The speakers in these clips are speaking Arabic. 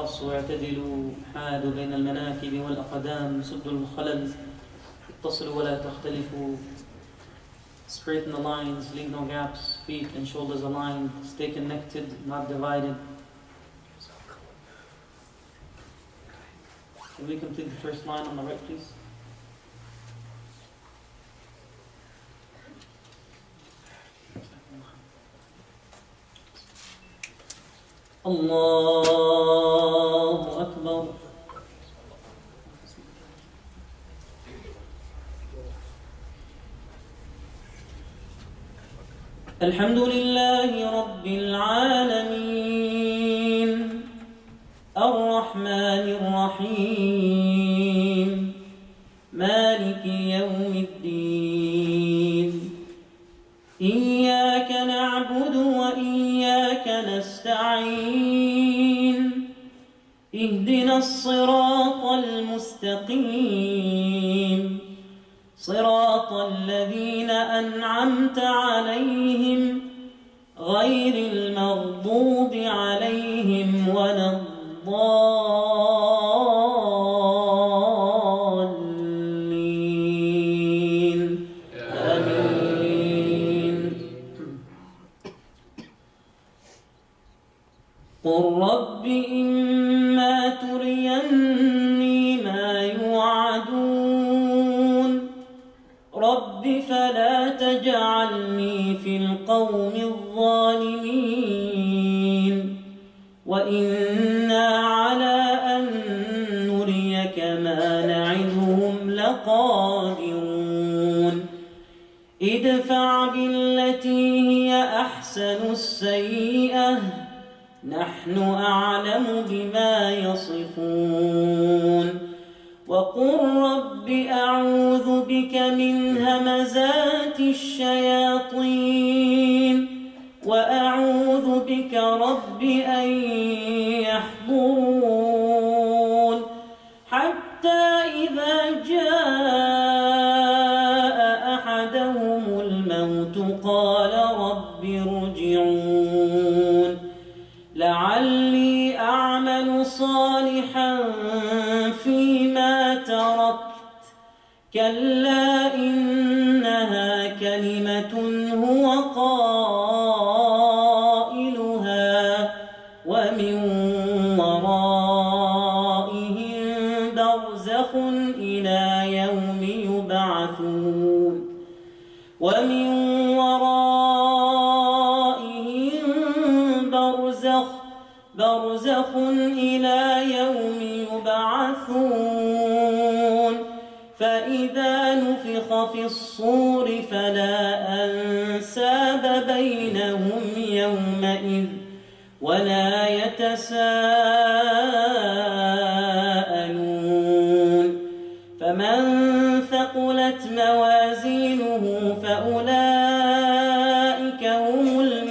تراصوا واعتدلوا حادوا بين المناكب والأقدام سدوا الخلل اتصلوا ولا تختلفوا. Straighten the lines, leave no gaps, feet and shoulders aligned, stay connected, not divided. Can we complete the first line on the right, please? الله أكبر. الحمد لله رب العالمين الرحمن الرحيم مالك يوم الدين إياك نعبد وإياك نستعين اهدنا الصراط المستقيم صراط الذين أنعمت عليهم غير المغضوب عليهم ولا الضالين آمين. قل رب إما تريني ما يوعدون رب فلا تجعلني في القوم الظالمين وإنا على أن نريك ما نعدهم لقادرون ادفع بالتي هي أحسن السيئة نحن أعلم بما يصفون وقل رب أعوذ بك من همزات الشياطين وأعوذ بك رب أن يحضرون حتى إذا جاء أحدهم الموت قال رب ارجعون لعلي أعمل صالحا فيما تركت كلا إنها كلمة هو قائلها ومن ورائهم برزخ إلى يوم يبعثون ومن ورائهم برزخ إلى يوم يبعثون فإذا نفخ في الصور فلا أنساب بينهم يومئذ ولا يتساءلون فمن ثقلت موازينه فأولئك هم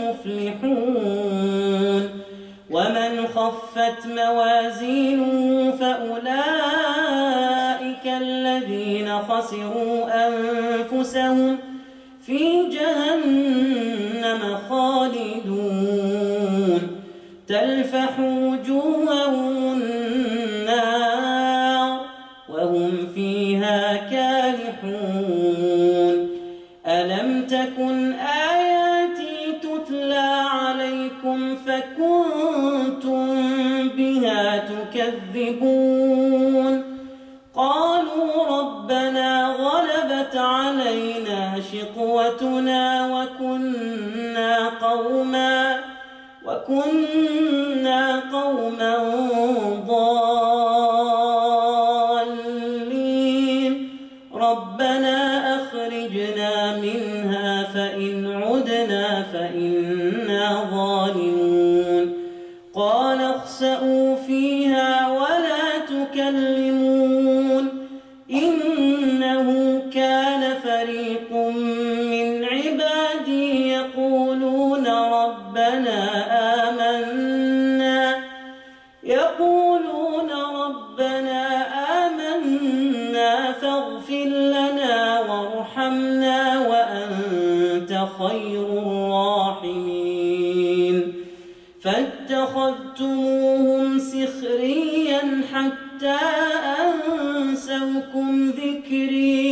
المفلحون ومن خفت موازينه فأولئك الذين خسروا أنفسهم في جهنم خالدون تلفح وجوههم النار وهم فيها كالحون ألم تكن آياتي تتلى عليكم فكنتم بها تكذبون قالوا ربنا غلبت علينا شقوتنا وكنا قوما ضالين ربنا أخرجنا منها فإن عدنا فإنا ظالمون قال اخسئوا فيها ولا تكلمون إنه كان فريق من عبادي يقولون ربنا آمنا فاغفر لنا وارحمنا وأنت خير الراحمين فاتخذتموهم سخريا حتى أنسوكم ذكري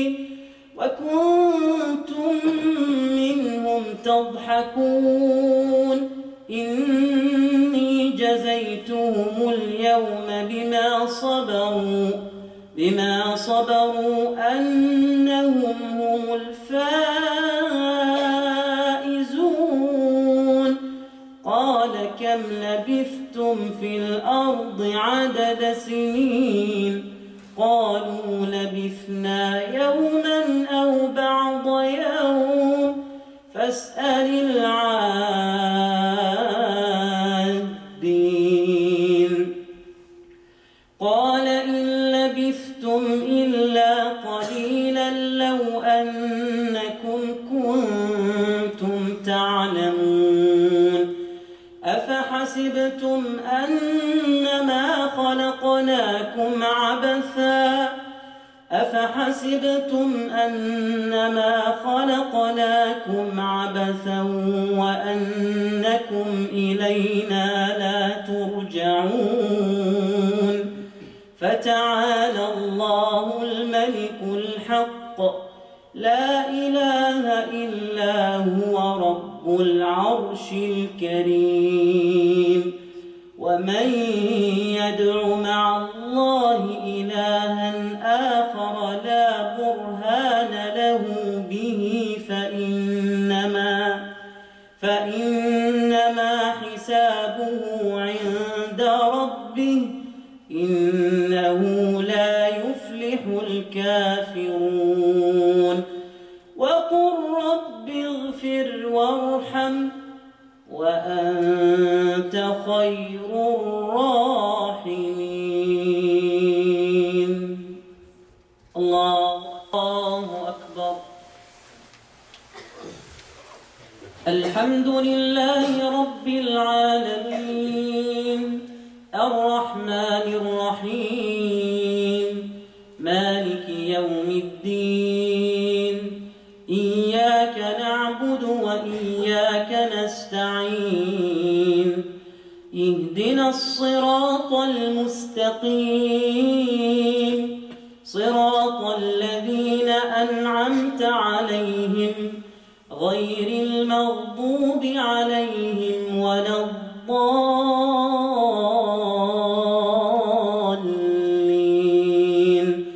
وكنتم منهم تضحكون إني جزيتهم اليوم بما صبروا أنهم هم الفائزون قال كم لبثتم في الأرض عدد سنين قالوا لبثنا يوما أو بعض يوم فاسأل العادين قال إن لبثتم إلا قليلا لو أنكم كنتم تعلمون أفحسبتم أنما خلقناكم عبثا وأنكم إلينا لا ترجعون فتعالى الله الملك الحق لا إله إلا هو رب العرش الكريم ومن يدع مع الله إلها آخر لا برهان له به فإنما حسابه عند ربه إنه لا يفلح الكافرون وقل رب اغفر وارحم وأنت خير الراحمين الله أكبر الحمد لله رب العالمين الرحمن الرحيم مالك يوم الدين إياك نعبد وإياك نستعين اهدنا الصراط المستقيم صراط الذين أنعمت عليهم غير المغضوب عليهم ولا الضالين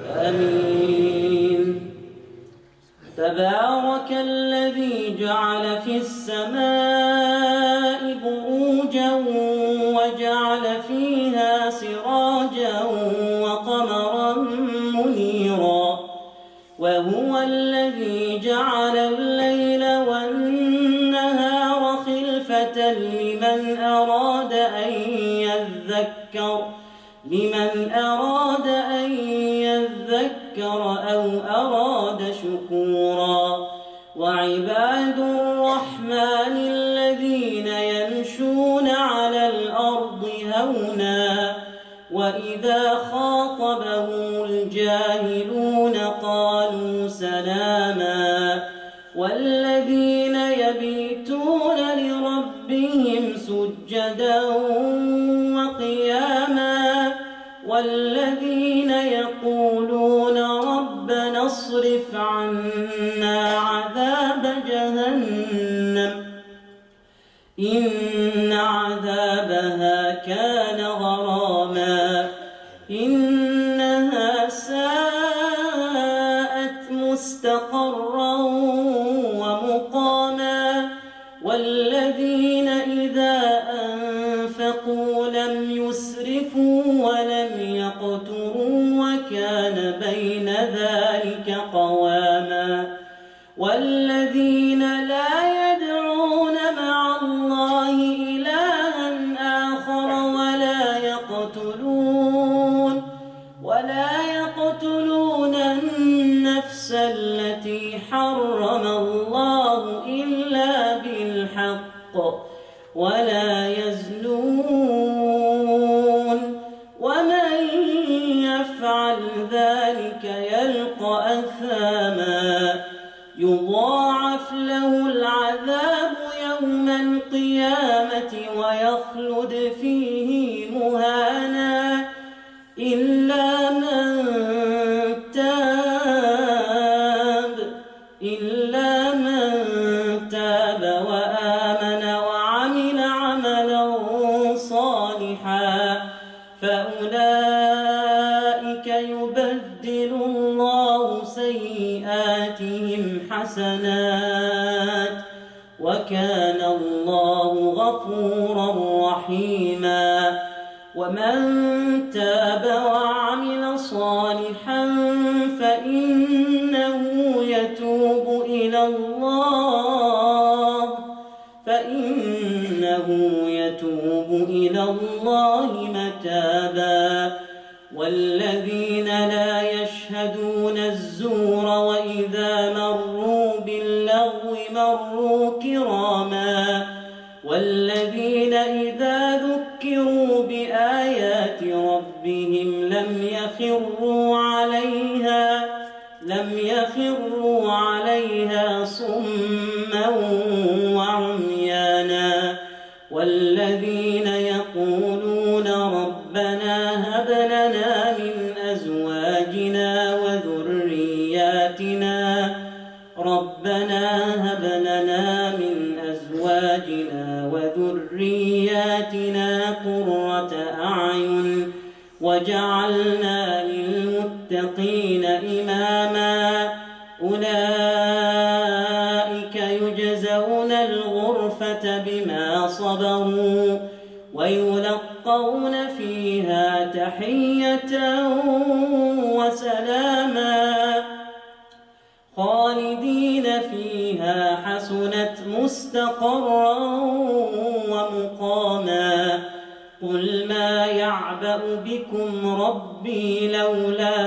آمين تبارك الذي جعل في السماء بروجا وجعل فيها سراجا وقمرا منيرا وهو الذي جعل الليل والنهار خلفة لمن أراد أن يذكر أو أراد شكورا وعباد الرحمن الذين يمشون على الأرض هونا وإذا خاطبهم الجاهلون قالوا سلاما والذين يبيتون لربهم سجدا وقياما والذين يقولون ربنا اصرف عنا عذاب جهنم إن عذابها كان غراما إنها ساءت مستقرا ومقاما والذين إذا أنفقوا لم يسرفوا ولم يقتروا وكان بين ذلك قواما والذين لا يدعون مع الله إلها آخر ولا يقتلون النفس التي حرم الله إلا بالحق ولا يزنون ومن يفعل ذلك يلقى أثاما يضاعف له العذاب يوم القيامة ويخلد فيه مهانا فأولئك يبدل الله سيئاتهم حسنات وكان الله غفورا رحيما ومن تاب وعمل صالحا فإنه يتوب إلى الله متابا والذين لا يشهدون الزور وإذا مروا باللغو مروا كراما والذين إذا ذكروا بآيات ربهم لم يخروا عليها صما وعميانا والذين يقولون ربنا هب لنا من أزواجنا وذرياتنا قرة أعين وجعلنا للمتقين إماما أولئك يجزون الغرفة بما صبروا ويلقون فيها تحية وسلاما خالدين فيها حسنت مستقرا ومقاما قل ما يعبأ بكم ربي لولا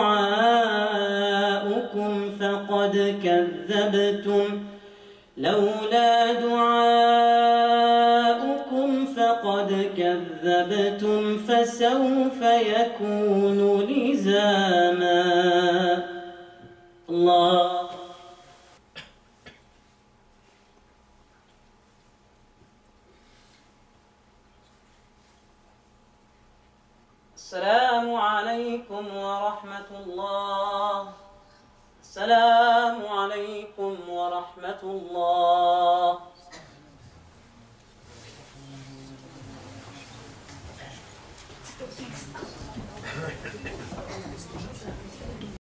دعاؤكم فقد كذبتم فسوف يكون لزاما الله. السلام عليكم ورحمة الله. السلام عليكم ورحمة الله.